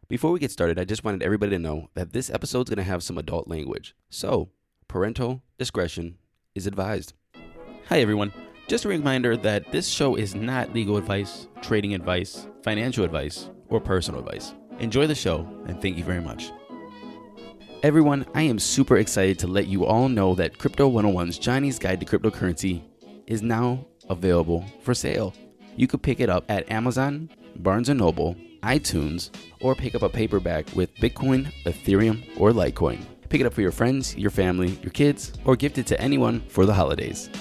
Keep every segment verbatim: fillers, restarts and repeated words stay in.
Before we get started, I just wanted everybody to know that this episode is going to have some adult language. So, parental discretion is advised. Hi, everyone. Just a reminder that this show is not legal advice, trading advice, financial advice, or personal advice. Enjoy the show, and thank you very much. Everyone, I am super excited to let you all know that Crypto one oh one's Johnny's Guide to Cryptocurrency is now available for sale. You could pick it up at Amazon, Barnes and Noble, iTunes, or pick up a paperback with Bitcoin, Ethereum, or Litecoin. Pick it up for your friends, your family, your kids, or gift it to anyone for the holidays.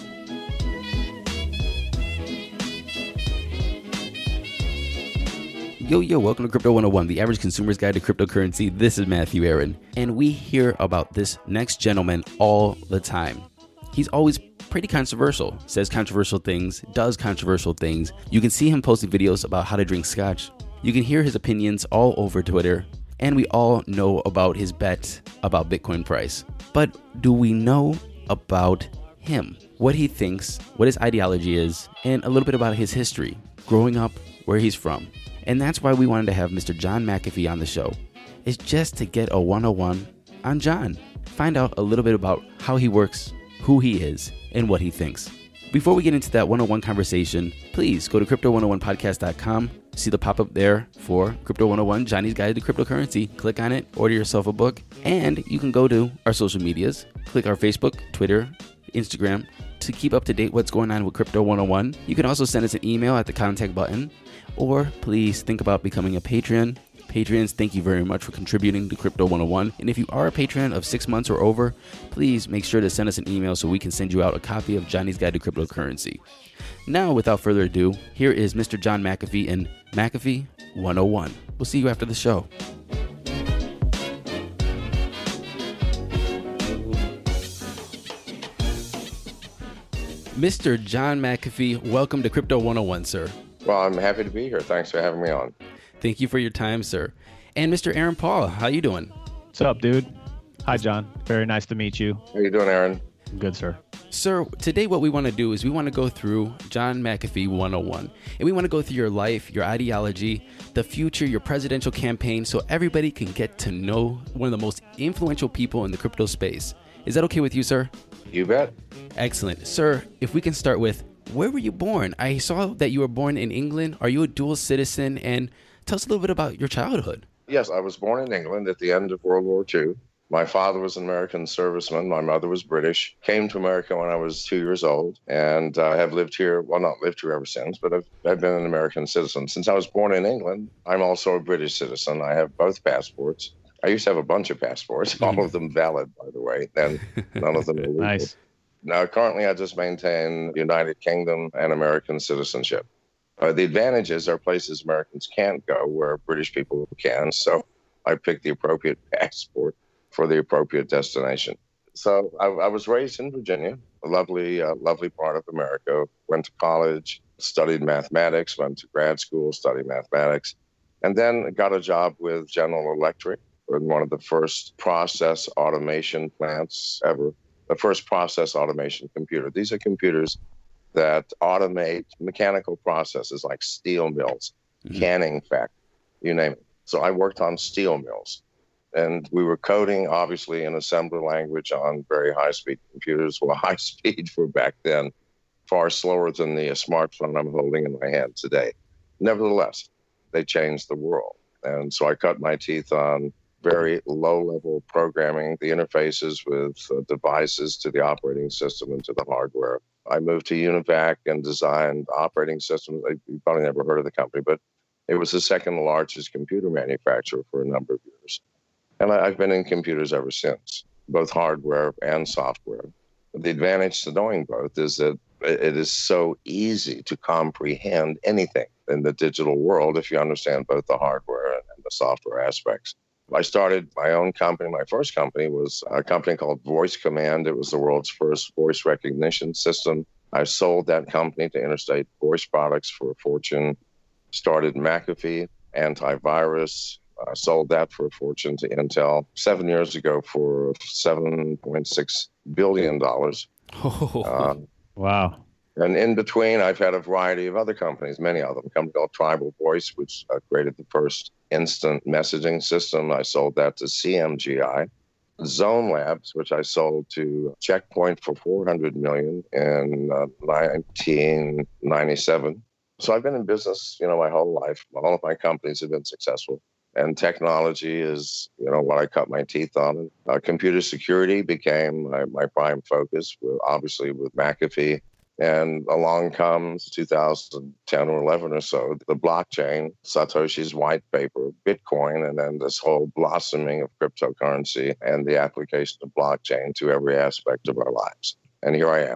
Yo, yo, welcome to Crypto one oh one, the average consumer's guide to cryptocurrency. This is Matthew Aaron, and we hear about this next gentleman all the time. He's always pretty controversial, says controversial things, does controversial things. You can see him posting videos about how to drink scotch. You can hear his opinions all over Twitter, and we all know about his bet about Bitcoin price. But do we know about him? What he thinks, what his ideology is, and a little bit about his history, growing up, where he's from. And that's why we wanted to have Mister John McAfee on the show. It's just to get a one oh one on John. Find out a little bit about how he works, who he is, and what he thinks. Before we get into that one oh one conversation, please go to crypto one oh one podcast dot com. See the pop-up there for Crypto one oh one, Johnny's Guide to Cryptocurrency. Click on it, order yourself a book, and you can go to our social medias. Click our Facebook, Twitter, Instagram to keep up to date what's going on with Crypto one oh one. You can also send us an email at the contact button, or please think about becoming a Patreon. Patreons, thank you very much for contributing to Crypto one oh one. And if you are a patron of six months or over, please make sure to send us an email so we can send you out a copy of Johnny's Guide to Cryptocurrency. Now, without further ado, here is Mister John McAfee and McAfee one oh one. We'll see you after the show. Mister John McAfee, welcome to Crypto one oh one, sir. Well, I'm happy to be here. Thanks for having me on. Thank you for your time, sir. And Mister Aaron Paul, how you doing? What's up, dude? Hi, John. Very nice to meet you. How you doing, Aaron? Good, sir. Sir, today what we want to do is we want to go through John McAfee one oh one. And we want to go through your life, your ideology, the future, your presidential campaign, so everybody can get to know one of the most influential people in the crypto space. Is that okay with you, sir? You bet. Excellent. Sir, if we can start with, where were you born? I saw that you were born in England. Are you a dual citizen? And tell us a little bit about your childhood. Yes, I was born in England at the end of World War Two. My father was an American serviceman. My mother was British. Came to America when I was two years old, and I uh, have lived here, well, not lived here ever since, but I've, I've been an American citizen. Since I was born in England, I'm also a British citizen. I have both passports. I used to have a bunch of passports, mm. all of them valid, by the way, and none of them are legal. Nice. Now, currently, I just maintain United Kingdom and American citizenship. Uh, the advantage is there are places Americans can't go where British people can, so I picked the appropriate passport for the appropriate destination. So I, I was raised in Virginia, a lovely, uh, lovely part of America. Went to college, studied mathematics, went to grad school, studied mathematics, and then got a job with General Electric in one of the first process automation plants ever. The first process automation computer. These are computers that automate mechanical processes like steel mills, mm-hmm. canning factories, you name it. So I worked on steel mills, and we were coding, obviously, in assembly language on very high-speed computers. Well, high speed for back then, far slower than the smartphone I'm holding in my hand today. Nevertheless, they changed the world. And so I cut my teeth on very low-level programming, the interfaces with uh, devices to the operating system and to the hardware. I moved to Univac and designed operating systems. You probably never heard of the company, but it was the second largest computer manufacturer for a number of years. And I, I've been in computers ever since, both hardware and software. The advantage to knowing both is that it is so easy to comprehend anything in the digital world if you understand both the hardware and the software aspects. I started my own company. My first company was a company called Voice Command. It was the world's first voice recognition system. I sold that company to Interstate Voice Products for a fortune. Started McAfee, antivirus. I sold that for a fortune to Intel seven years ago for seven point six billion dollars. Oh, uh, wow. And in between, I've had a variety of other companies, many of them. A company called Tribal Voice, which uh, created the first instant messaging system. I sold that to C M G I. Zone Labs, which I sold to Checkpoint for four hundred million dollars in uh, nineteen ninety-seven. So I've been in business, you know, my whole life. All of my companies have been successful. And technology is, you know, what I cut my teeth on. Uh, computer security became my, my prime focus, obviously with McAfee. And along comes two thousand ten or eleven or so, the blockchain, Satoshi's white paper, Bitcoin, and then this whole blossoming of cryptocurrency and the application of blockchain to every aspect of our lives. And here I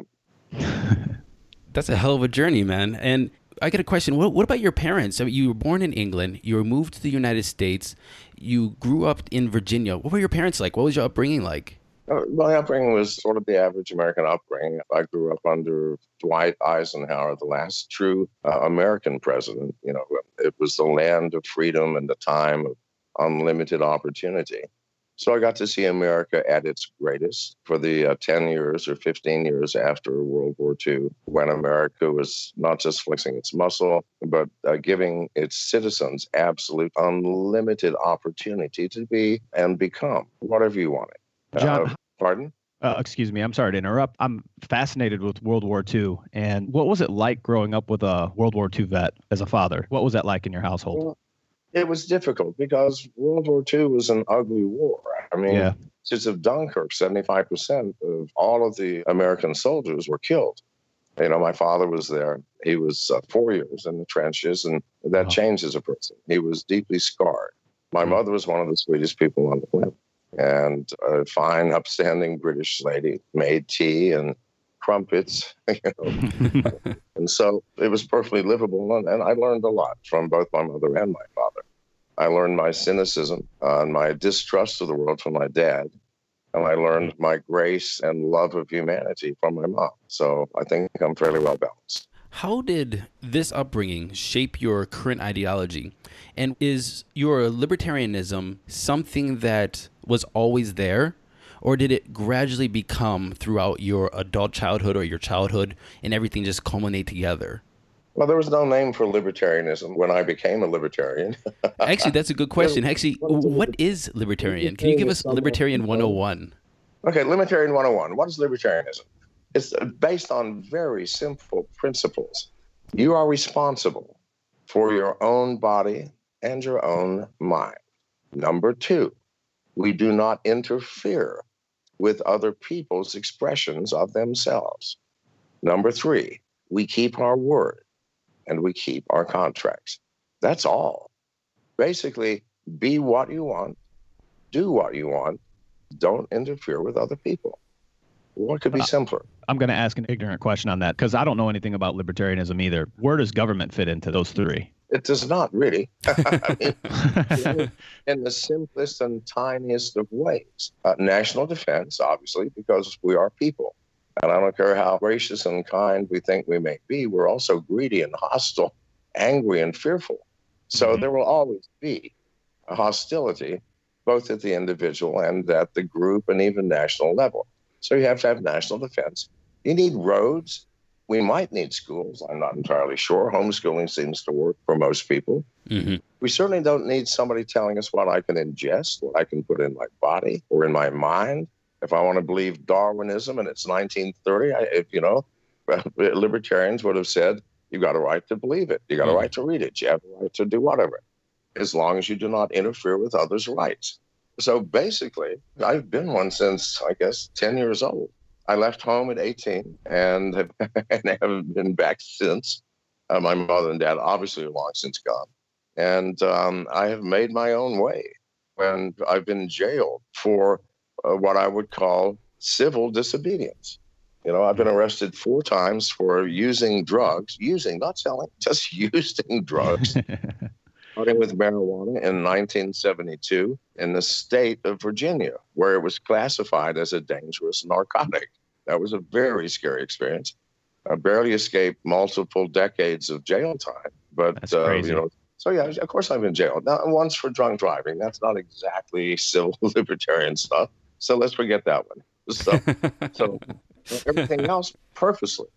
am. That's a hell of a journey, man. And I got a question. What, what about your parents? So you were born in England. You were moved to the United States. You grew up in Virginia. What were your parents like? What was your upbringing like? My upbringing was sort of the average American upbringing. I grew up under Dwight Eisenhower, the last true uh, American president. You know, it was the land of freedom and the time of unlimited opportunity. So I got to see America at its greatest for the uh, ten years or fifteen years after World War Two, when America was not just flexing its muscle, but uh, giving its citizens absolute unlimited opportunity to be and become whatever you wanted. John, uh, pardon? Uh, excuse me, I'm sorry to interrupt. I'm fascinated with World War Two. And what was it like growing up with a World War Two vet as a father? What was that like in your household? Well, it was difficult because World War Two was an ugly war. I mean, yeah. Since of Dunkirk, seventy-five percent of all of the American soldiers were killed. You know, my father was there. He was uh, four years in the trenches, and that oh. changes a person. He was deeply scarred. My mother was one of the sweetest people on the planet. And a fine, upstanding British lady made tea and crumpets, you know. And so it was perfectly livable. And, and I learned a lot from both my mother and my father. I learned my cynicism uh, and my distrust of the world from my dad. And I learned my grace and love of humanity from my mom. So I think I'm fairly well balanced. How did this upbringing shape your current ideology? And is your libertarianism something that was always there, or did it gradually become throughout your adult childhood or your childhood and everything just culminate together? Well, there was no name for libertarianism when I became a libertarian. Actually, that's a good question. Actually, what is libertarian? Can you give us Libertarian one oh one? Okay, Libertarian one oh one. What is libertarianism? It's based on very simple principles. You are responsible for your own body and your own mind. Number two, we do not interfere with other people's expressions of themselves. Number three, we keep our word and we keep our contracts. That's all. Basically, be what you want, do what you want, don't interfere with other people. What could be simpler? I'm going to ask an ignorant question on that because I don't know anything about libertarianism either. Where does government fit into those three? It does not really. I mean, in the simplest and tiniest of ways. Uh, national defense, obviously, because we are people. And I don't care how gracious and kind we think we may be, we're also greedy and hostile, angry and fearful. So mm-hmm. there will always be a hostility, both at the individual and at the group and even national level. So you have to have national defense. You need roads. We might need schools. I'm not entirely sure. Homeschooling seems to work for most people. Mm-hmm. We certainly don't need somebody telling us what I can ingest, what I can put in my body or in my mind. If I want to believe Darwinism and it's nineteen thirty, I, if, you know, libertarians would have said, you got a right to believe it. You got mm-hmm. a right to read it. You have a right to do whatever, as long as you do not interfere with others' rights. So basically, I've been one since, I guess, ten years old. I left home at eighteen and have, and haven't been back since. Uh, my mother and dad obviously are long since gone. And um, I have made my own way. And I've been jailed for uh, what I would call civil disobedience. You know, I've been arrested four times for using drugs, using, not selling, just using drugs. Starting with marijuana in nineteen seventy-two in the state of Virginia, where it was classified as a dangerous narcotic. That was a very scary experience. I barely escaped multiple decades of jail time. But, That's crazy. Uh, you know, so yeah, of course I've been jailed. Now, once for drunk driving. That's not exactly civil libertarian stuff. So let's forget that one. So, so everything else, purposely.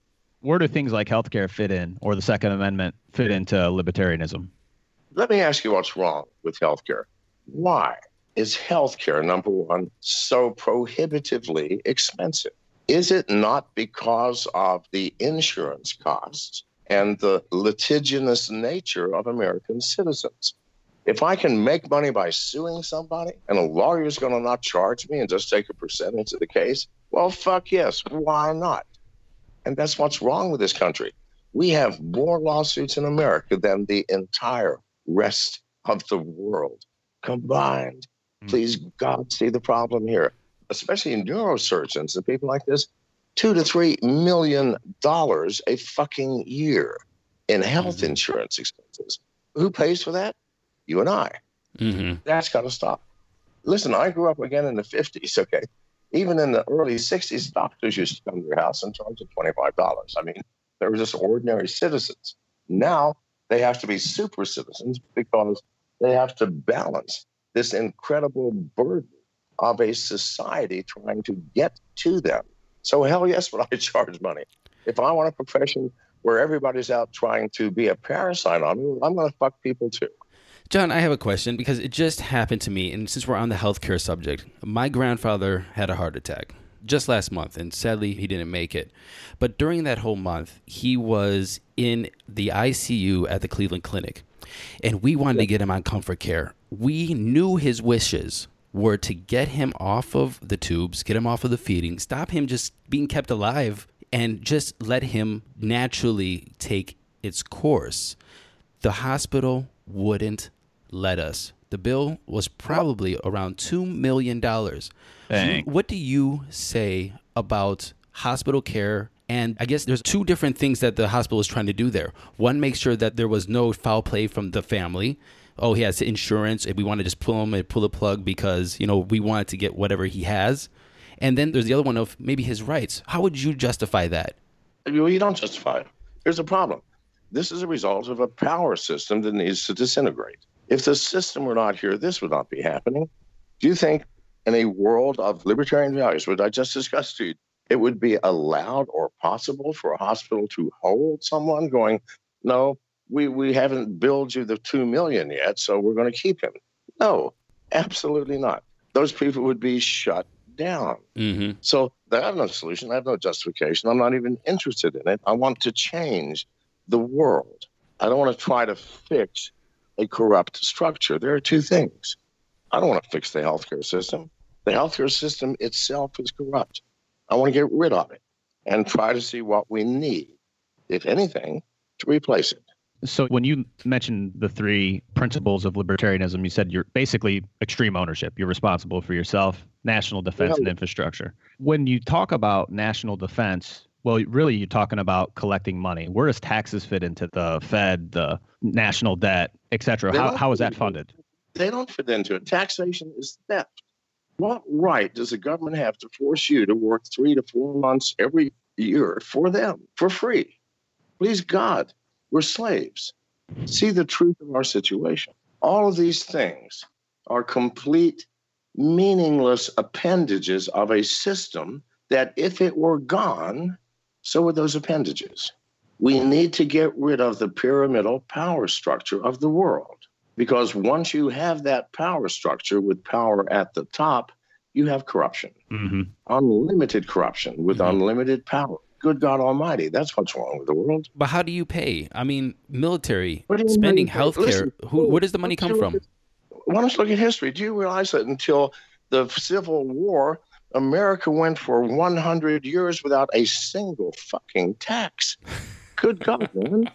Where do things like healthcare fit in, or the Second Amendment fit into libertarianism? Let me ask you what's wrong with healthcare. Why is healthcare, number one, so prohibitively expensive? Is it not because of the insurance costs and the litigious nature of American citizens? If I can make money by suing somebody and a lawyer's going to not charge me and just take a percentage of the case, well, fuck yes, why not? And that's what's wrong with this country. We have more lawsuits in America than the entire rest of the world combined. Mm. Please, God, see the problem here, especially neurosurgeons and people like this. Two to three million dollars a fucking year in health mm-hmm. insurance expenses. Who pays for that? You and I. Mm-hmm. That's got to stop. Listen, I grew up again in the fifties, okay? Even in the early sixties, doctors used to come to your house and charge you twenty-five dollars. I mean, they were just ordinary citizens. Now they have to be super citizens because they have to balance this incredible burden of a society trying to get to them. So hell yes, would I charge money. If I want a profession where everybody's out trying to be a parasite on me, I'm going to fuck people too. John, I have a question because it just happened to me. And since we're on the healthcare subject, my grandfather had a heart attack just last month, and sadly he didn't make it. But during that whole month, he was in the I C U at the Cleveland Clinic, and we wanted to get him on Comfort Care. We knew his wishes were to get him off of the tubes, get him off of the feeding, stop him just being kept alive, and just let him naturally take its course. The hospital wouldn't let us. The bill was probably around two million dollars. Dang. What do you say about hospital care? And I guess there's two different things that the hospital is trying to do there. One, make sure that there was no foul play from the family. Oh, he has insurance, and we want to just pull him and pull the plug because, you know, we wanted to get whatever he has. And then there's the other one of maybe his rights. How would you justify that? Well, you don't justify it. Here's the problem. This is a result of a power system that needs to disintegrate. If the system were not here, this would not be happening. Do you think in a world of libertarian values, which I just discussed to you, it would be allowed or possible for a hospital to hold someone going, no, we, we haven't billed you the two million dollars yet, so we're going to keep him? No, absolutely not. Those people would be shut down. Mm-hmm. So I have no solution. I have no justification. I'm not even interested in it. I want to change the world. I don't want to try to fix a corrupt structure. There are two things. I don't want to fix the healthcare system. The healthcare system itself is corrupt. I want to get rid of it and try to see what we need, if anything, to replace it. So when you mentioned the three principles of libertarianism, you said you're basically extreme ownership. You're responsible for yourself, national defense, yeah. and infrastructure. When you talk about national defense, well, really, you're talking about collecting money. Where does taxes fit into the Fed, the national debt, et cetera? How, how is that funded? They don't fit into it. Taxation is theft. What right does the government have to force you to work three to four months every year for them, for free? Please God, we're slaves. See the truth of our situation. All of these things are complete, meaningless appendages of a system that if it were gone, so are those appendages. We need to get rid of the pyramidal power structure of the world. Because once you have that power structure with power at the top, you have corruption. Mm-hmm. Unlimited corruption with mm-hmm. unlimited power. Good God Almighty, that's what's wrong with the world. But how do you pay? I mean, military, spending healthcare, who, where does the money come from? At, why don't you look at history? Do you realize that until the Civil War, America went for one hundred years without a single fucking tax? Good God, man.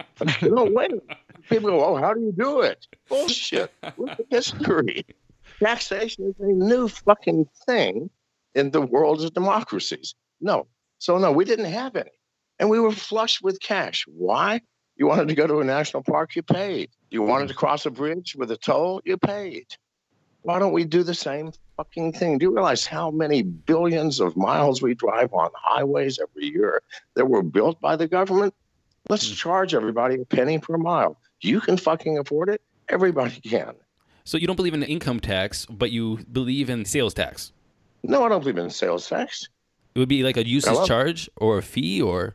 No way. People go, oh, how do you do it? Bullshit. Look at history. Taxation is a new fucking thing in the world of democracies. No. So, no, we didn't have any. And we were flush with cash. Why? You wanted to go to a national park, you paid. You wanted to cross a bridge with a toll, you paid. Why don't we do the same fucking thing? Do you realize how many billions of miles we drive on highways every year that were built by the government? Let's charge everybody a penny per mile. You can fucking afford it. Everybody can. So you don't believe in income tax, but you believe in sales tax? No, I don't believe in sales tax. It would be like a usage Hello? charge or a fee or?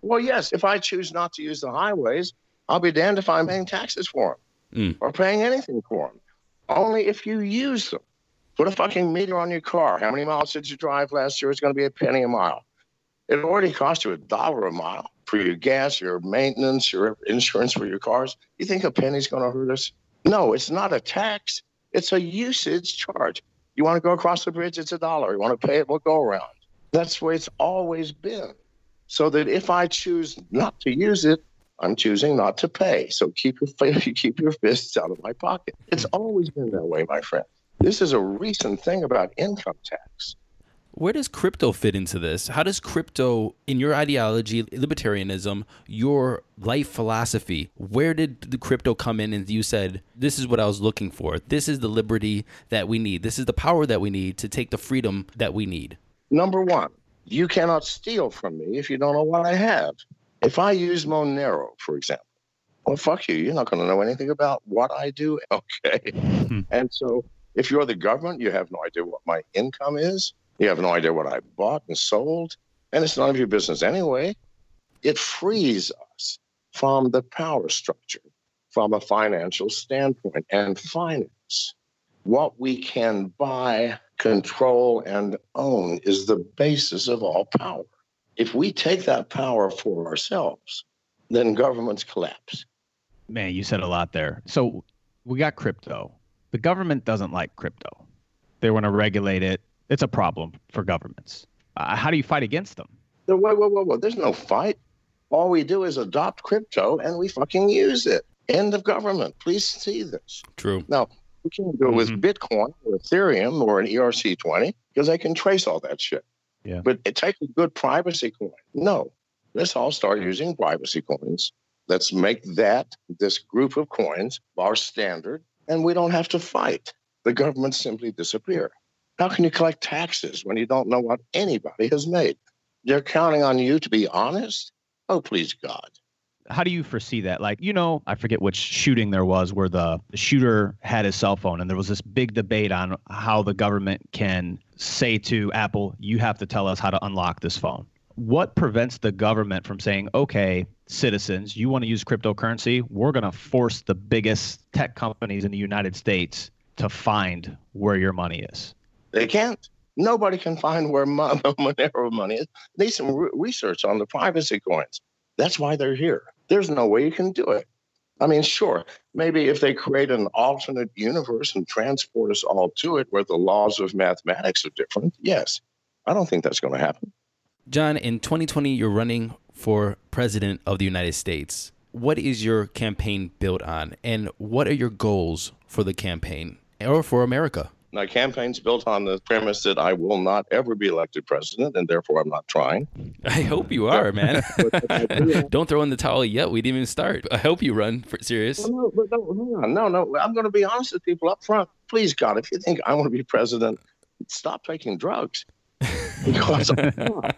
Well, yes, if I choose not to use the highways, I'll be damned if I'm paying taxes for them mm. or paying anything for them. Only if you use them. Put a fucking meter on your car. How many miles did you drive last year? It's going to be a penny a mile. It already cost you a dollar a mile for your gas, your maintenance, your insurance for your cars. You think a penny's going to hurt us? No, it's not a tax. It's a usage charge. You want to go across the bridge, it's a dollar. You want to pay it, we'll go around. That's the way it's always been. So that if I choose not to use it, I'm choosing not to pay. So keep your keep your fists out of my pocket. It's always been that way, my friend. This is a recent thing about income tax. Where does crypto fit into this? How does crypto, in your ideology, libertarianism, your life philosophy, where did the crypto come in and you said, this is what I was looking for. This is the liberty that we need. This is the power that we need to take the freedom that we need. Number one, you cannot steal from me if you don't know what I have. If I use Monero, for example, well, fuck you. You're not going to know anything about what I do. Okay. Hmm. And so if you're the government, you have no idea what my income is. You have no idea what I bought and sold, and it's none of your business anyway. It frees us from the power structure, from a financial standpoint and finance. What we can buy, control, and own is the basis of all power. If we take that power for ourselves, then governments collapse. Man, you said a lot there. So we got crypto. The government doesn't like crypto. They want to regulate it. It's a problem for governments. Uh, how do you fight against them? Whoa, whoa, whoa, whoa. There's no fight. All we do is adopt crypto and we fucking use it. End of government. Please see this. True. Now, we can't do it with mm-hmm. Bitcoin or Ethereum or an E R C twenty because they can trace all that shit. Yeah. But it takes a good privacy coin. No. Let's all start using privacy coins. Let's make that, this group of coins, our standard, and we don't have to fight. The governments simply disappear. How can you collect taxes when you don't know what anybody has made? They're counting on you to be honest? Oh, please, God. How do you foresee that? Like, you know, I forget which shooting there was where the shooter had his cell phone and there was this big debate on how the government can say to Apple, you have to tell us how to unlock this phone. What prevents the government from saying, okay, citizens, you want to use cryptocurrency? We're going to force the biggest tech companies in the United States to find where your money is. They can't. Nobody can find where Monero money is. They need some re- research on the privacy coins. That's why they're here. There's no way you can do it. I mean, sure, maybe if they create an alternate universe and transport us all to it where the laws of mathematics are different, yes. I don't think that's going to happen. John, in twenty twenty, you're running for president of the United States. What is your campaign built on, and what are your goals for the campaign or for America? My campaign's built on the premise that I will not ever be elected president, and therefore I'm not trying. I hope you are, man. Don't throw in the towel yet. We didn't even start. I hope you run for serious. No, no, no, no, no. I'm going to be honest with people up front. Please, God, if you think I want to be president, stop taking drugs. Because I'm not.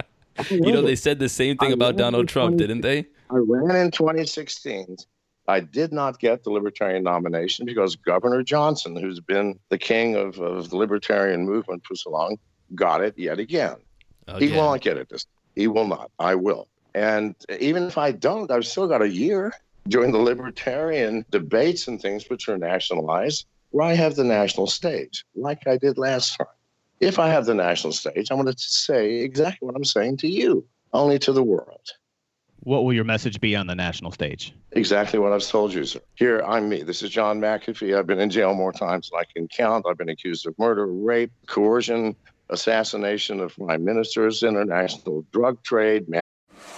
You know, they said the same thing about Donald Trump, didn't they? I ran in twenty sixteen. I did not get the Libertarian nomination because Governor Johnson, who's been the king of, of the Libertarian movement for so long, got it yet again. again. He will not get it this. He will not. I will. And even if I don't, I've still got a year during the Libertarian debates and things which are nationalized, where I have the national stage, like I did last time. If I have the national stage, I'm going to say exactly what I'm saying to you, only to the world. What will your message be on the national stage? Exactly what I've told you, sir. Here, I'm me. This is John McAfee. I've been in jail more times than I can count. I've been accused of murder, rape, coercion, assassination of prime ministers, international drug trade. Man-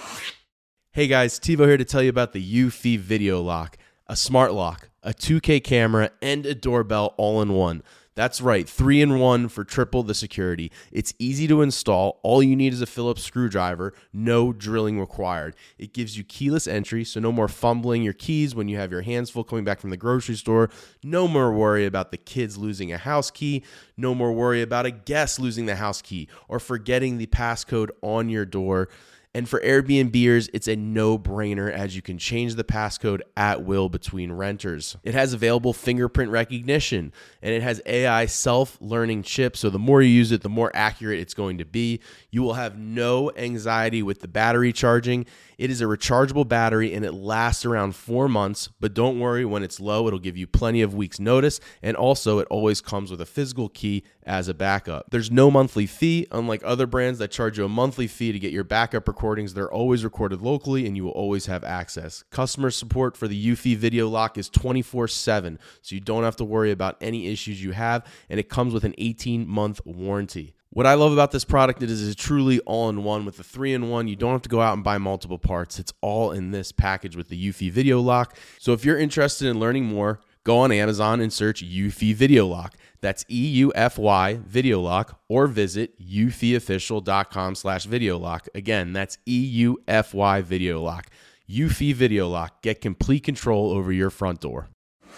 hey guys, TiVo here to tell you about the Eufy Video Lock, a smart lock, a two K camera, and a doorbell all in one. That's right, three in one for triple the security. It's easy to install. All you need is a Phillips screwdriver. No drilling required. It gives you keyless entry, so no more fumbling your keys when you have your hands full coming back from the grocery store. No more worry about the kids losing a house key. No more worry about a guest losing the house key or forgetting the passcode on your door. And for Airbnbers, it's a no-brainer as you can change the passcode at will between renters. It has available fingerprint recognition, and it has A I self-learning chips, so the more you use it, the more accurate it's going to be. You will have no anxiety with the battery charging. It is a rechargeable battery, and it lasts around four months, but don't worry, when it's low, it'll give you plenty of weeks' notice, and also it always comes with a physical key as a backup. There's no monthly fee, unlike other brands that charge you a monthly fee to get your backup recordings. They're always recorded locally, and you will always have access. Customer support for the Eufy Video Lock is twenty-four seven, so you don't have to worry about any issues you have, and it comes with an eighteen-month warranty. What I love about this product is it is truly all-in-one. With the three in one, you don't have to go out and buy multiple parts. It's all in this package with the Eufy Video Lock. So if you're interested in learning more, go on Amazon and search Eufy Video Lock. That's E U F Y Video Lock, or visit eufyofficial.com slash video lock. Again, that's E U F Y Video Lock. Eufy Video Lock. Get complete control over your front door.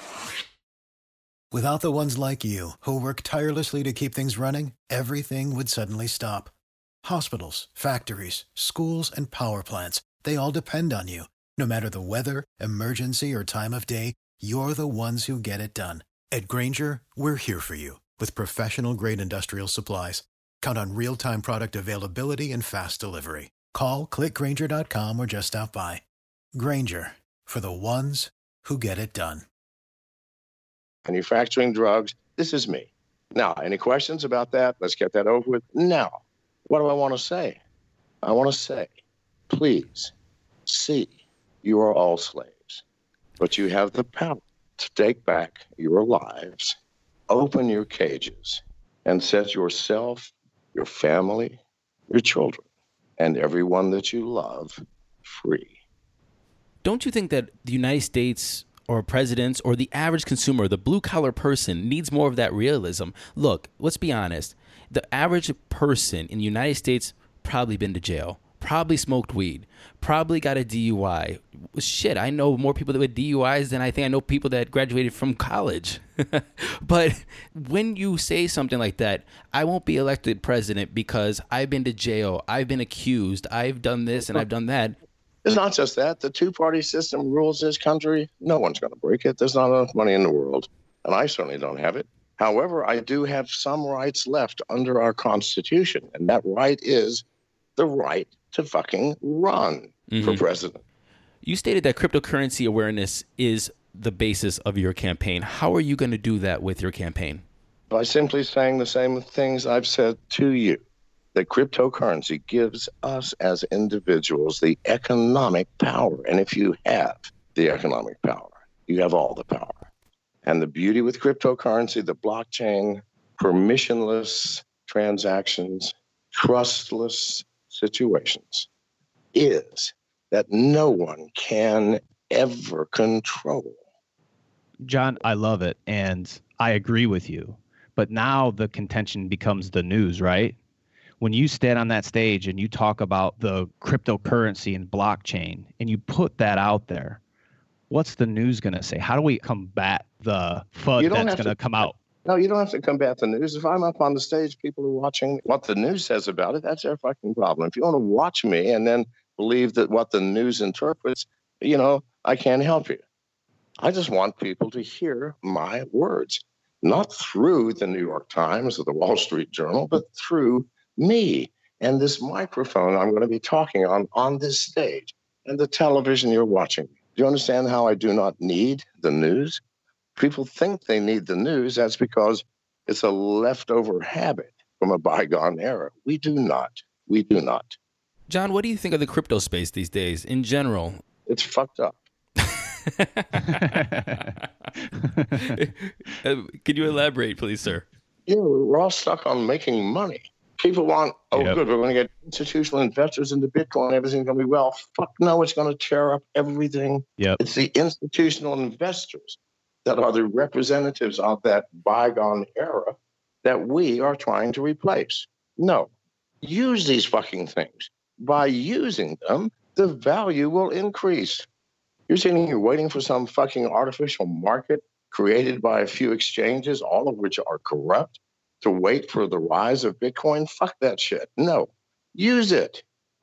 Without the ones like you, who work tirelessly to keep things running, everything would suddenly stop. Hospitals, factories, schools, and power plants, they all depend on you. No matter the weather, emergency, or time of day, you're the ones who get it done. At Grainger, we're here for you with professional-grade industrial supplies. Count on real-time product availability and fast delivery. Call, click grainger dot com, or just stop by. Grainger, for the ones who get it done. Manufacturing drugs, this is me. Now, any questions about that? Let's get that over with. Now, what do I want to say? I want to say, please, see, you are all slaves, but you have the power to take back your lives, open your cages, and set yourself, your family, your children, and everyone that you love free. Don't you think that the United States or presidents or the average consumer, the blue-collar person, needs more of that realism? Look, let's be honest. The average person in the United States probably been to jail, probably smoked weed, probably got a D U I. Shit, I know more people that with D U Is than I think I know people that graduated from college. But when you say something like that, I won't be elected president because I've been to jail, I've been accused, I've done this and I've done that. It's not just that. The two-party system rules this country. No one's going to break it. There's not enough money in the world, and I certainly don't have it. However, I do have some rights left under our Constitution, and that right is the right to fucking run mm-hmm. for president. You stated that cryptocurrency awareness is the basis of your campaign. How are you going to do that with your campaign? By simply saying the same things I've said to you. That cryptocurrency gives us as individuals the economic power. And if you have the economic power, you have all the power. And the beauty with cryptocurrency, the blockchain, permissionless transactions, trustless situations, is that no one can ever control. John, I love it. And I agree with you. But now the contention becomes the news, right? When you stand on that stage and you talk about the cryptocurrency and blockchain and you put that out there, what's the news going to say? How do we combat the F U D that's going to come out? No, you don't have to combat the news. If I'm up on the stage, people are watching what the news says about it. That's their fucking problem. If you want to watch me and then believe that what the news interprets, you know, I can't help you. I just want people to hear my words, not through the New York Times or the Wall Street Journal, but through me and this microphone I'm going to be talking on on this stage and the television you're watching. Do you understand how I do not need the news? People think they need the news. That's because it's a leftover habit from a bygone era. We do not. We do not. John, what do you think of the crypto space these days in general? It's fucked up. Can you elaborate, please, sir? Yeah, we're all stuck on making money. People want, oh, yep. good, we're going to get institutional investors into Bitcoin. Everything's going to be well. Fuck no, it's going to tear up everything. Yep. It's the institutional investors that are the representatives of that bygone era that we are trying to replace. No, use these fucking things. By using them, the value will increase. You're sitting here waiting for some fucking artificial market created by a few exchanges, all of which are corrupt, to wait for the rise of Bitcoin? Fuck that shit. No. Use it.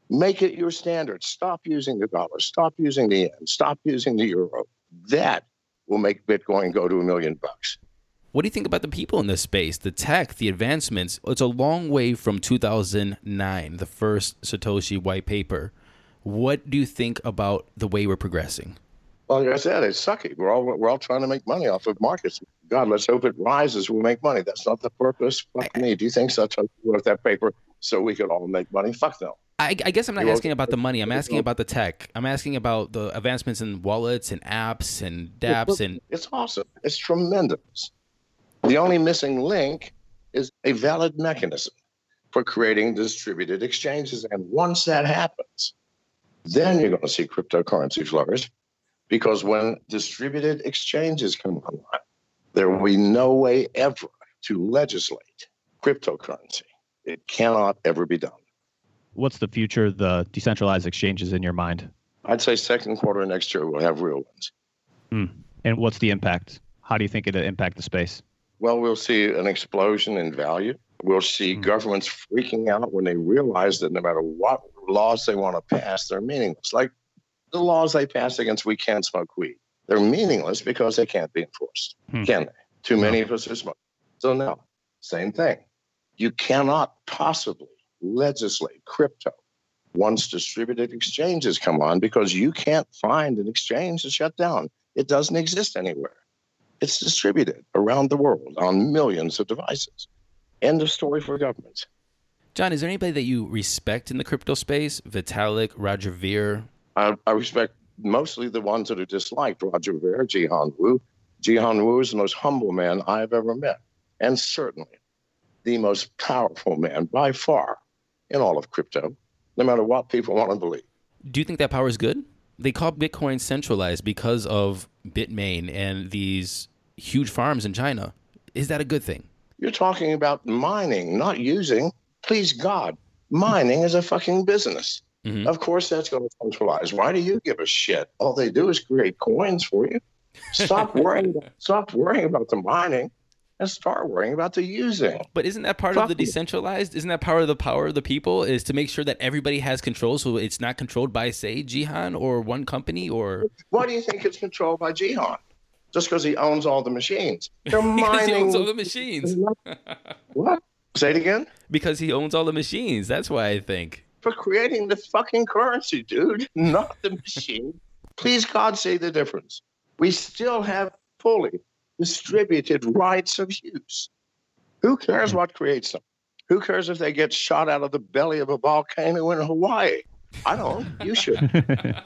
Make it your standard. Stop using the dollar. Stop using the yen. Stop using the euro. That will make Bitcoin go to a million bucks. What do you think about the people in this space, the tech, the advancements? It's a long way from two thousand nine, the first Satoshi white paper. What do you think about the way we're progressing? Well, like I said, it's sucky. We're all we're all trying to make money off of markets. God, let's hope it rises. We'll make money. That's not the purpose. Fuck me. Do you think Satoshi wrote that paper so we could all make money? Fuck no. I, I guess I'm not asking about the money. I'm asking about the tech. I'm asking about the advancements in wallets and apps and dApps. and It's awesome. It's tremendous. The only missing link is a valid mechanism for creating distributed exchanges. And once that happens, then you're going to see cryptocurrency flourish, because when distributed exchanges come online, there will be no way ever to legislate cryptocurrency. It cannot ever be done. What's the future of the decentralized exchanges in your mind? I'd say second quarter next year we'll have real ones. Mm. And what's the impact? How do you think it'll impact the space? Well, we'll see an explosion in value. We'll see mm. governments freaking out when they realize that no matter what laws they want to pass, they're meaningless. Like the laws they passed against we can't smoke weed. They're meaningless because they can't be enforced. Hmm. Can they? Too many no. of us are smoking. So now, same thing. You cannot possibly legislate crypto once distributed exchanges come on, because you can't find an exchange to shut down. It doesn't exist anywhere. It's distributed around the world on millions of devices. End of story for governments. John, is there anybody that you respect in the crypto space? Vitalik, Roger Ver? I, I respect mostly the ones that are disliked. Roger Ver, Jihan Wu. Jihan Wu is the most humble man I've ever met, and certainly the most powerful man by far in all of crypto, no matter what people want to believe. Do you think that power is good? They call Bitcoin centralized because of Bitmain and these huge farms in China. Is that a good thing? You're talking about mining, not using. Please God, mining is a fucking business. Mm-hmm. Of course that's going to centralize. Why do you give a shit? All they do is create coins for you. Stop worrying, stop worrying about the mining and start worrying about the using. But isn't that part Fuck of the decentralized? Isn't that part of the power of the people, is to make sure that everybody has control, so it's not controlled by, say, Jihan or one company? Or why do you think it's controlled by Jihan? Just because he owns all the machines. They're mining. Because he owns all the machines. What? Say it again? Because he owns all the machines. That's why I think. For creating the fucking currency, dude, not the machine. Please, God, say the difference. We still have fully distributed rights of use. Who cares what creates them? Who cares if they get shot out of the belly of a volcano in Hawaii? I don't. You should.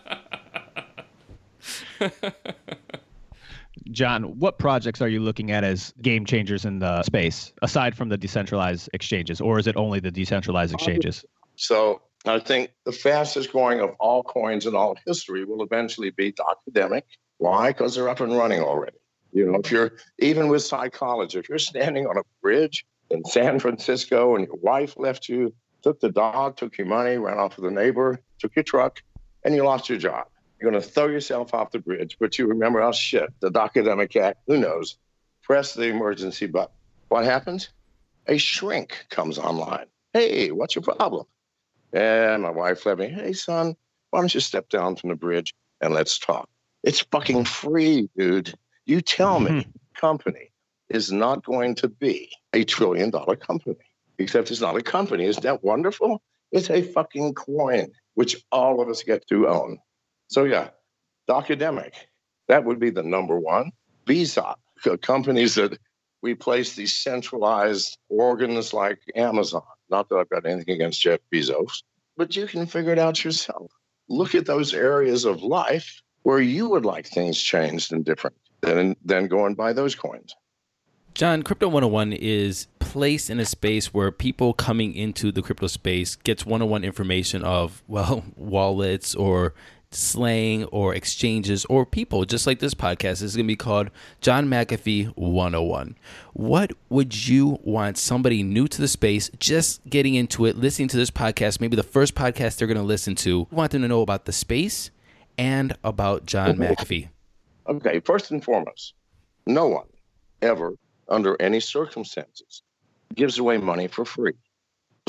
John, what projects are you looking at as game changers in the space, aside from the decentralized exchanges, or is it only the decentralized exchanges? So I think the fastest growing of all coins in all history will eventually be Docademic. Why? Because they're up and running already. You know, if you're, even with psychology, if you're standing on a bridge in San Francisco and your wife left you, took the dog, took your money, ran off with a neighbor, took your truck, and you lost your job. You're going to throw yourself off the bridge, but you remember, oh shit, the Docademic Act, who knows? Press the emergency button. What happens? A shrink comes online. Hey, what's your problem? And my wife left me, hey son, why don't you step down from the bridge and let's talk? It's fucking free, dude. You tell me, mm-hmm. company is not going to be a trillion dollar company, except it's not a company. Isn't that wonderful? It's a fucking coin, which all of us get to own. So yeah, Docademic, that would be the number one. B S O P, companies that replace these centralized organs like Amazon. Not that I've got anything against Jeff Bezos, but you can figure it out yourself. Look at those areas of life where you would like things changed and different than, than go and buy those coins. John, Crypto one oh one is placed in a space where people coming into the crypto space gets one oh one information of, well, wallets or slang or exchanges or people, just like this podcast. This is going to be called John McAfee one oh one. What would you want somebody new to the space, just getting into it, listening to this podcast, maybe the first podcast they're going to listen to, want them to know about the space and about John McAfee? Okay, first and foremost, no one ever, under any circumstances, gives away money for free.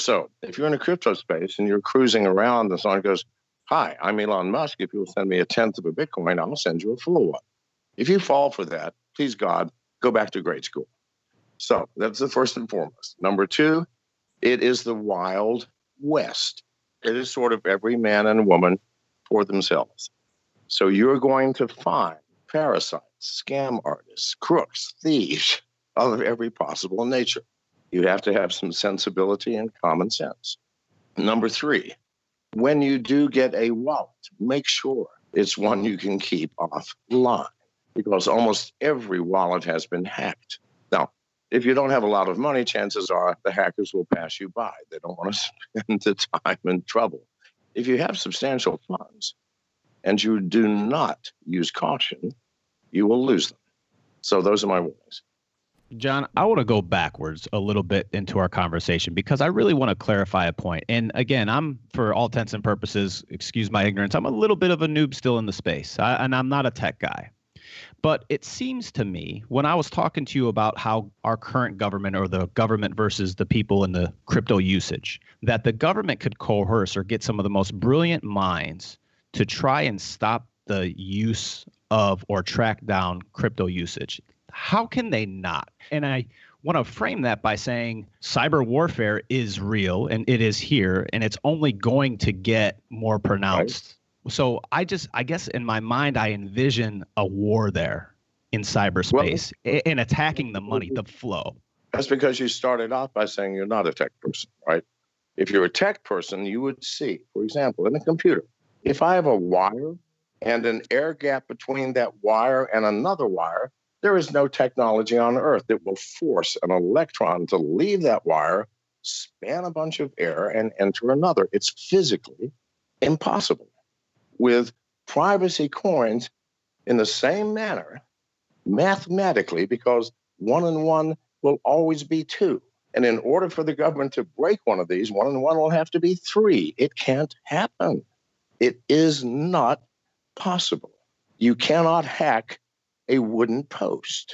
So if you're in a crypto space and you're cruising around and someone goes, hi, I'm Elon Musk. If you'll send me a tenth of a Bitcoin, I'll send you a full one. If you fall for that, please God, go back to grade school. So that's the first and foremost. Number two, it is the Wild West. It is sort of every man and woman for themselves. So you're going to find parasites, scam artists, crooks, thieves of every possible nature. You have to have some sensibility and common sense. Number three, when you do get a wallet, make sure it's one you can keep offline, because almost every wallet has been hacked. Now, if you don't have a lot of money, chances are the hackers will pass you by. They don't want to spend the time and trouble. If you have substantial funds and you do not use caution, you will lose them. So those are my warnings. John, I want to go backwards a little bit into our conversation because I really want to clarify a point. And again, I'm, for all intents and purposes, excuse my ignorance, I'm a little bit of a noob still in the space, I, and I'm not a tech guy. But it seems to me, when I was talking to you about how our current government, or the government versus the people in the crypto usage, that the government could coerce or get some of the most brilliant minds to try and stop the use of or track down crypto usage. How can they not? And I want to frame that by saying cyber warfare is real and it is here and it's only going to get more pronounced. Right. So I just, I guess in my mind, I envision a war there in cyberspace well, and attacking the money, the flow. That's because you started off by saying you're not a tech person, right? If you're a tech person, you would see, for example, in a computer, if I have a wire and an air gap between that wire and another wire, there is no technology on earth that will force an electron to leave that wire, span a bunch of air, and enter another. It's physically impossible. With privacy coins, in the same manner, mathematically, because one and one will always be two. And in order for the government to break one of these, one and one will have to be three. It can't happen. It is not possible. You cannot hack a wooden post.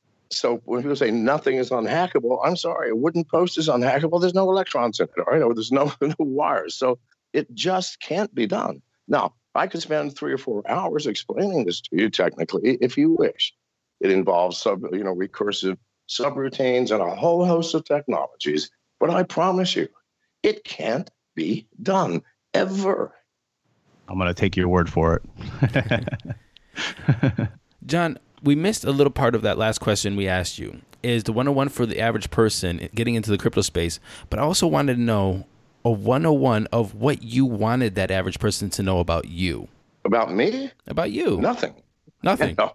So when people say nothing is unhackable, I'm sorry, a wooden post is unhackable. There's no electrons in it, all right? Or there's no, no wires. So it just can't be done. Now, I could spend three or four hours explaining this to you technically if you wish. It involves sub, you know, recursive subroutines and a whole host of technologies. But I promise you, it can't be done ever. I'm going to take your word for it. John, we missed a little part of that last question we asked you. Is the one oh one for the average person getting into the crypto space? But I also wanted to know a one oh one of what you wanted that average person to know about you. About me? About you. Nothing. Nothing. I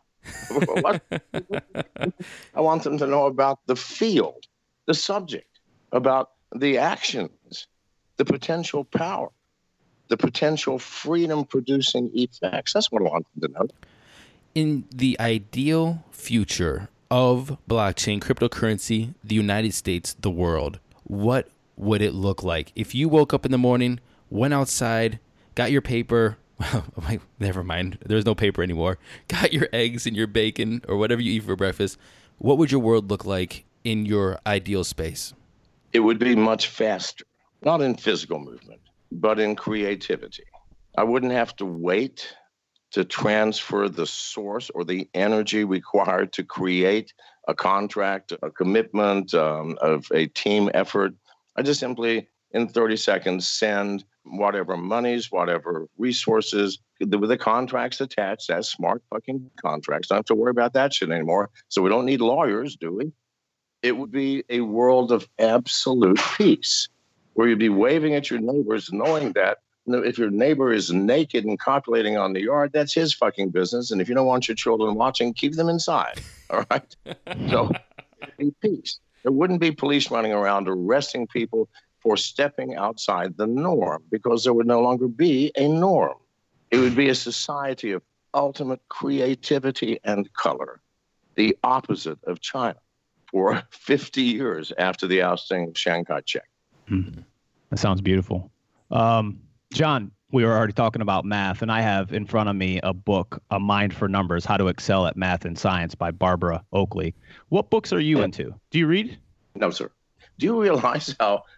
want them to know about the field, the subject, about the actions, the potential power, the potential freedom-producing effects. That's what I want them to know. In the ideal future of blockchain, cryptocurrency, the United States, the world, what would it look like? If you woke up in the morning, went outside, got your paper, well, never mind, there's no paper anymore, got your eggs and your bacon or whatever you eat for breakfast, what would your world look like in your ideal space? It would be much faster, not in physical movement, but in creativity. I wouldn't have to wait to transfer the source or the energy required to create a contract, a commitment, um, of a team effort. I just simply, in thirty seconds, send whatever monies, whatever resources, with the contracts attached as smart fucking contracts. Don't have to worry about that shit anymore. So we don't need lawyers, do we? It would be a world of absolute peace, where you'd be waving at your neighbors, knowing that if your neighbor is naked and copulating on the yard, that's his fucking business. And if you don't want your children watching, keep them inside. All right? So, in peace. There wouldn't be police running around arresting people for stepping outside the norm, because there would no longer be a norm. It would be a society of ultimate creativity and color, the opposite of China for fifty years after the ousting of Chiang Kai-shek. Mm-hmm. That sounds beautiful. Um, John, we were already talking about math, and I have in front of me a book, A Mind for Numbers, How to Excel at Math and Science by Barbara Oakley. What books are you into? Do you read? No, sir. Do you realize how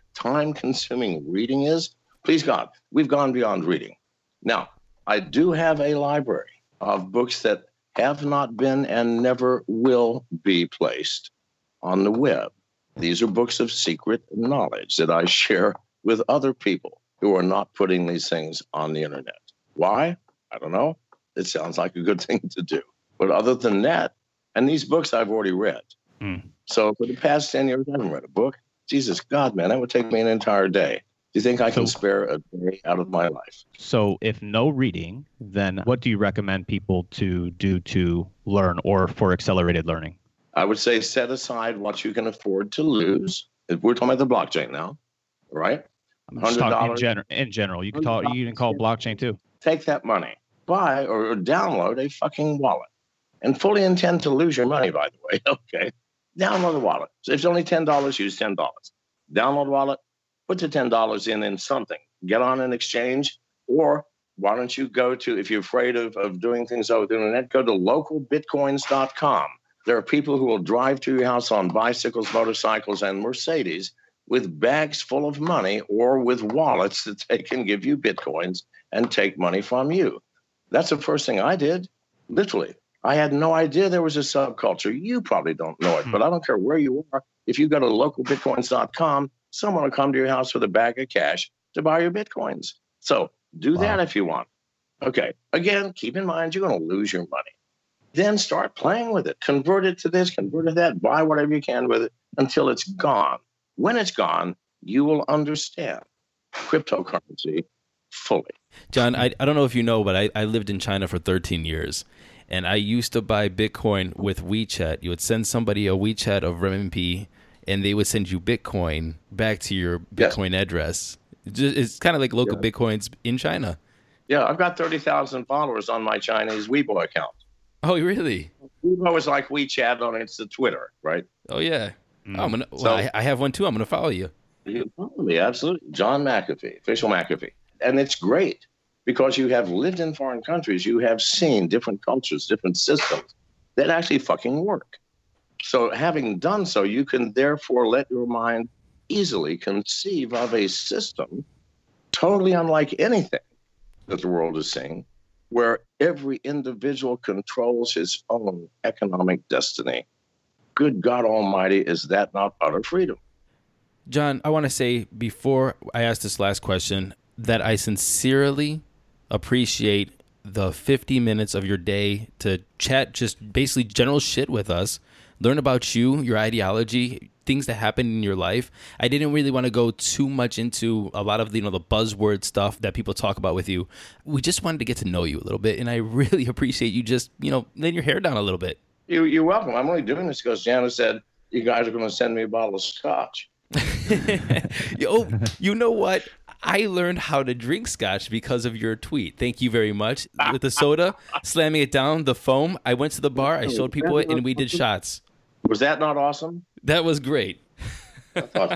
time-consuming reading is, please God, we've gone beyond reading. Now, I do have a library of books that have not been and never will be placed on the web. These are books of secret knowledge that I share with other people who are not putting these things on the internet. Why? I don't know. It sounds like a good thing to do. But other than that, and these books I've already read. Mm. So for the past ten years, I haven't read a book. Jesus God, man, that would take me an entire day. Do you think I can so, spare a day out of my life? So if no reading, then what do you recommend people to do to learn or for accelerated learning? I would say set aside what you can afford to lose. We're talking about the blockchain now, right? I'm just talking in, gen- in general. You can talk. You can call it blockchain too. Take that money, buy or download a fucking wallet, and fully intend to lose your money. By the way, okay. Download the wallet. So if it's only ten dollars, use ten dollars. Download the wallet. Put the ten dollars in in something. Get on an exchange, or why don't you go to, if you're afraid of, of doing things over the internet, go to local bitcoins dot com. There are people who will drive to your house on bicycles, motorcycles, and Mercedes with bags full of money or with wallets that they can give you bitcoins and take money from you. That's the first thing I did, literally. I had no idea there was a subculture. You probably don't know it, but I don't care where you are. If you go to local bitcoins dot com, someone will come to your house with a bag of cash to buy your bitcoins. So do wow. that if you want. Okay. Again, keep in mind, you're going to lose your money. Then start playing with it. Convert it to this, convert it to that, buy whatever you can with it until it's gone. When it's gone, you will understand cryptocurrency fully. John, I, I don't know if you know, but I, I lived in China for thirteen years. And I used to buy Bitcoin with WeChat. You would send somebody a WeChat of renminbi, and they would send you Bitcoin back to your Bitcoin yes. address. It's kind of like local yeah. Bitcoins in China. Yeah, I've got thirty thousand followers on my Chinese Weibo account. Oh, really? Weibo is like WeChat, on it's the Twitter, right? Oh, yeah. Mm. Oh, I'm gonna, well, so, I, I have one, too. I'm going to follow you. You follow me, absolutely. John McAfee, official McAfee. And it's great because you have lived in foreign countries. You have seen different cultures, different systems that actually fucking work. So having done so, you can therefore let your mind easily conceive of a system totally unlike anything that the world is seeing, where every individual controls his own economic destiny. Good God Almighty, is that not utter freedom? John, I want to say before I ask this last question that I sincerely appreciate the fifty minutes of your day to chat just basically general shit with us, learn about you, your ideology, things that happen in your life. I didn't really want to go too much into a lot of the, you know, the buzzword stuff that people talk about with you. We just wanted to get to know you a little bit, and I really appreciate you just, you know, letting your hair down a little bit. You, you're welcome. I'm only doing this because Janice said you guys are going to send me a bottle of scotch. Oh, you know what? I learned how to drink scotch because of your tweet. Thank you very much. With the soda, slamming it down, the foam. I went to the bar, I showed people it, and we did shots. Was that not awesome? That was great. so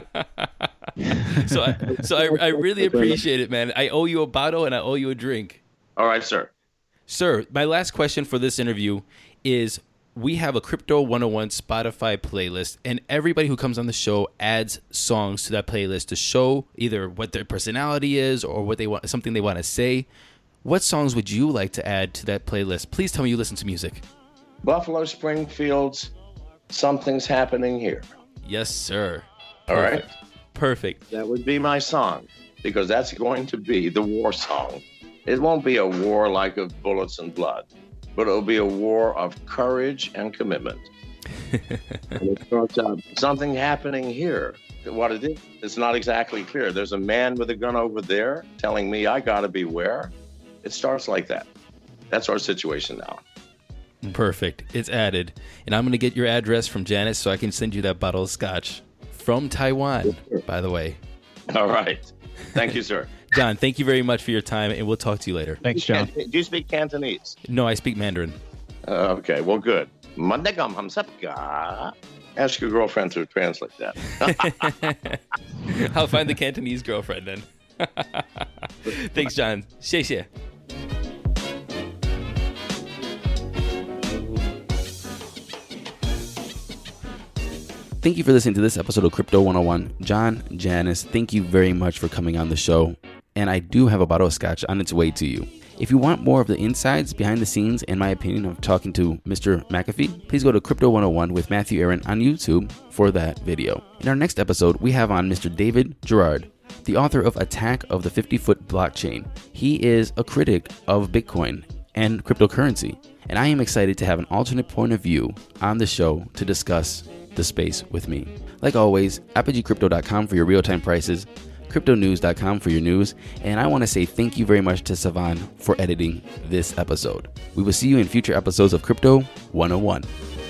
I, so I, I really appreciate it, man. I owe you a bottle and I owe you a drink. All right, sir. Sir, my last question for this interview is, we have a Crypto one oh one Spotify playlist, and everybody who comes on the show adds songs to that playlist to show either what their personality is or what they want, something they want to say. What songs would you like to add to that playlist? Please tell me you listen to music. Buffalo Springfield's Something's Happening Here. Yes, sir. All Perfect. right. Perfect. That would be my song, because that's going to be the war song. It won't be a war like of bullets and blood, but it'll be a war of courage and commitment. And it starts out, something happening here. What it is, it's not exactly clear. There's a man with a gun over there telling me I got to beware. It starts like that. That's our situation now. Perfect. It's added. And I'm going to get your address from Janice so I can send you that bottle of scotch from Taiwan, yes, by the way. All right. Thank you, sir. John, thank you very much for your time, and we'll talk to you later. Thanks, John. Do you speak Cantonese? No, I speak Mandarin. Uh, okay, well, good. Ask your girlfriend to translate that. I'll find the Cantonese girlfriend then. Thanks, John. 谢谢. Thank you for listening to this episode of Crypto one oh one. John Janice, thank you very much for coming on the show. And I do have a bottle of scotch on its way to you. If you want more of the insides, behind the scenes, and my opinion of talking to Mister McAfee, please go to Crypto one oh one with Matthew Aaron on YouTube for that video. In our next episode, we have on Mister David Gerard, the author of Attack of the fifty-foot Blockchain. He is a critic of Bitcoin and cryptocurrency, and I am excited to have an alternate point of view on the show to discuss the space with me. Like always, apogee crypto dot com for your real-time prices, crypto news dot com for your news, and I want to say thank you very much to Savan for editing this episode. We will see you in future episodes of Crypto one oh one.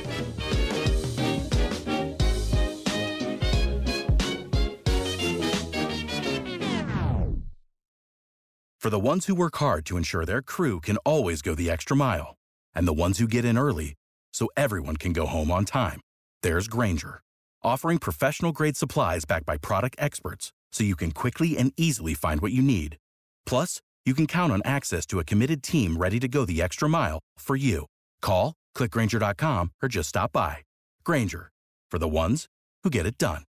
For the ones who work hard to ensure their crew can always go the extra mile, and the ones who get in early so everyone can go home on time, there's Grainger, offering professional-grade supplies backed by product experts so you can quickly and easily find what you need. Plus, you can count on access to a committed team ready to go the extra mile for you. Call, click Grainger dot com, or just stop by. Grainger, for the ones who get it done.